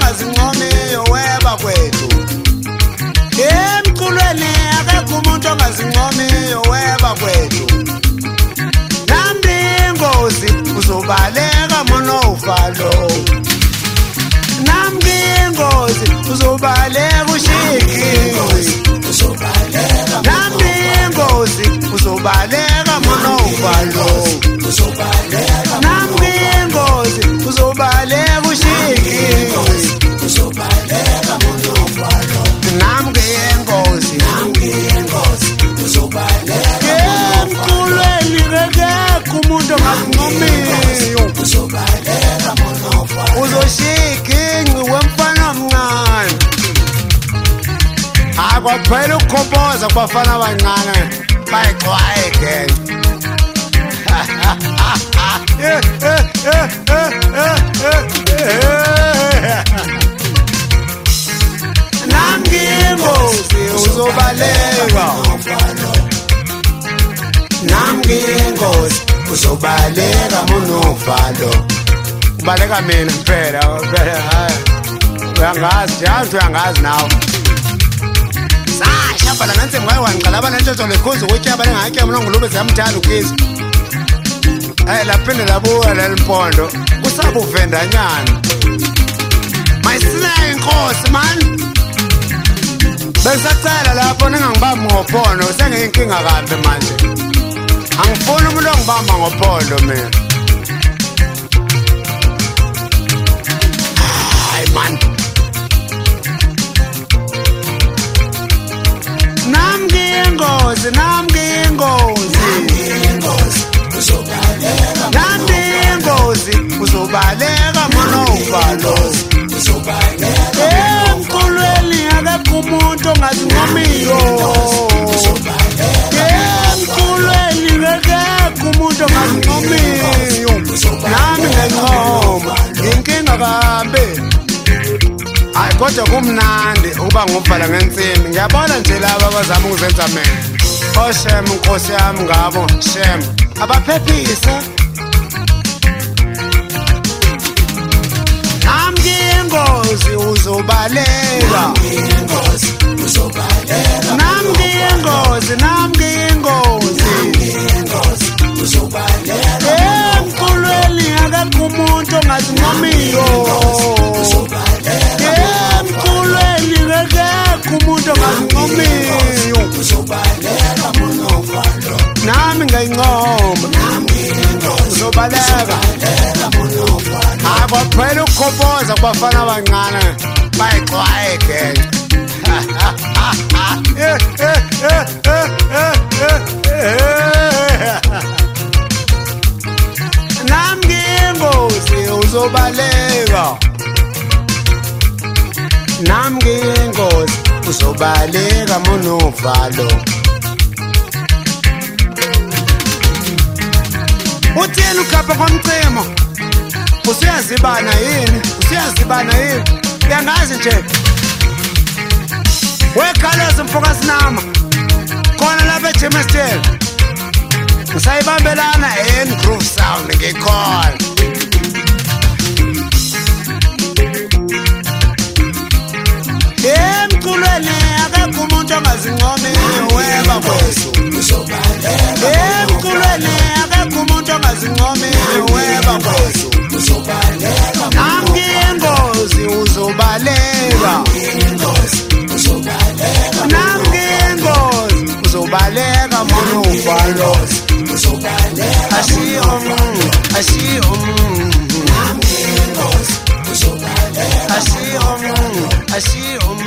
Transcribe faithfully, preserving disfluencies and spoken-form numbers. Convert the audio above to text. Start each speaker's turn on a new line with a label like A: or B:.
A: ongazincomiyo weba kwethu. Emculweni akekho umuntu ongazincomiyo weba kwethu. Nambi ingozi uzobaleka mona ufalo. Nambi ingozi uzobaleka ushiki. Nambi ingozi uzobaleka mona ufalo. Nambi ingozi uzobaleka ushiki. Nambi ingozi emculweni akekho umuntu ongazincomiyo. Uzoshika ingci wemfana omncane. Akwaphela ukukhompoza kubafana abancane bayixwayeke. Nambi ingozi uzobaleka. Nambi ingozi uzobaleka monofalo. Ubaleka mina kuphela kuphela hayi. Uyangazi yazi uyangazi nawe. Sasha bala nansi mwaye wanqala banantshotho lekhuzo ukuthi abale ngakhe mina ngulube ziyamthanda ukizi. Hey laphinde labuya lelimpondo kusaba uvendanyana. Mayisina inkosi man. Besacela lapho ningangibamba ngophondo sengiyinkinga kahle manje. Angifuni umuntu ongibamba ngophondo mina. Hayi man. Nambi ingozi, nambi ingozi. Nambi ingozi uzobaleka mona ufalo. Emculweni akekho umuntu ongazincomiyo. Emculweni akekho umuntu ongazincomiyo. Nami ngiyancoma inkinga kambe. Hayi kodwa kumnandi ukuba ngubhala ngensimbi. Ngiyabona nje laba abazama ukuzenza mina. Oh Shem Nkosi yami ngabo Shem abaphephisa. Nambi ingozi uzobaleka. Nambi ingozi, nambi ingozi. Emculweni akekho umuntu ongazincomiyo. Emculweni akekho umuntu ongazincomiyo. Nami ngayincoma. Uzobaleka. Akwaphela ukukhompoza kubafana abancane bayixwayeke. Nambi ingozi uzobaleka. Nambi ingozi uzobaleka monofalo. Uthini ukhapha kwamcimo? Usiyazibana yini? Usiyazibana yini? Uyangazi nje. Wekhalaza mfokasi nama. Khona lapha eGMSTL. Ngisayibambelana in groove sound ngicall. Emculweni akekho umuntu ongazincomiyo weba kwethu. Emculweni akekho umuntu ongazincomiyo weba kwethu. Nambi ingozi uzobaleka. Nambi ingozi uzobaleka mona ufalo. Ashiyo ashiyo ashiyo ashiyo